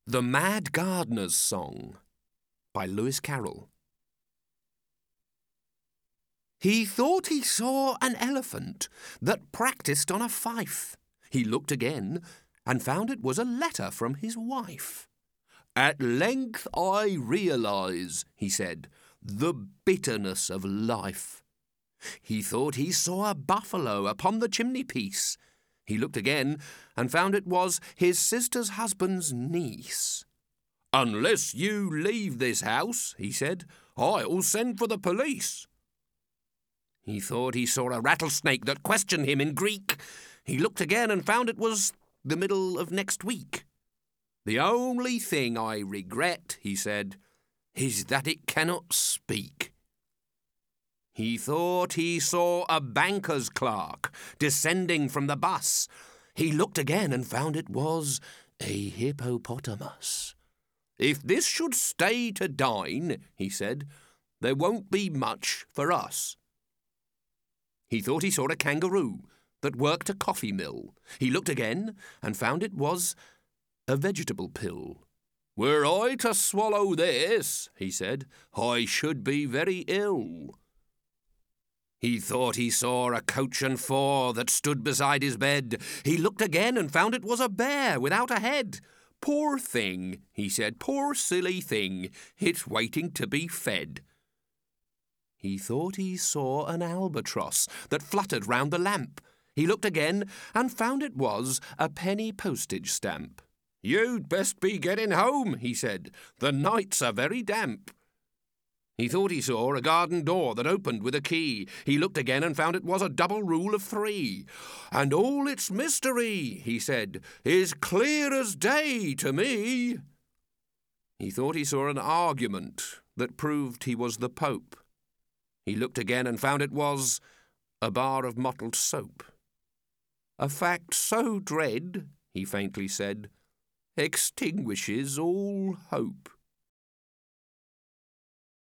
The Mad Gardener's Song by Lewis Carroll. He thought he saw an elephant that practised on a fife. He looked again and found it was a letter from his wife. "At length I realise," he said, "the bitterness of life." He thought he saw a buffalo upon the chimney-piece. He looked again and found it was his sister's husband's niece. "Unless you leave this house," he said, "I'll send for the police." He thought he saw a rattlesnake that questioned him in Greek. He looked again and found it was the middle of next week. "The only thing I regret," he said, "is that it cannot speak." He thought he saw a banker's clerk descending from the bus. He looked again and found it was a hippopotamus. "If this should stay to dine," he said, "there won't be much for us." He thought he saw a kangaroo that worked a coffee mill. He looked again and found it was a vegetable pill. "Were I to swallow this," he said, "I should be very ill." He thought he saw a coach and four that stood beside his bed. He looked again and found it was a bear without a head. "Poor thing," he said, "poor silly thing, it's waiting to be fed." He thought he saw an albatross that fluttered round the lamp. He looked again and found it was a penny postage stamp. "You'd best be getting home," he said, "the nights are very damp." He thought he saw a garden door that opened with a key. He looked again and found it was a double rule of 3. "And all its mystery," he said, "is clear as day to me." He thought he saw an argument that proved he was the Pope. He looked again and found it was a bar of mottled soap. "A fact so dread," he faintly said, "extinguishes all hope."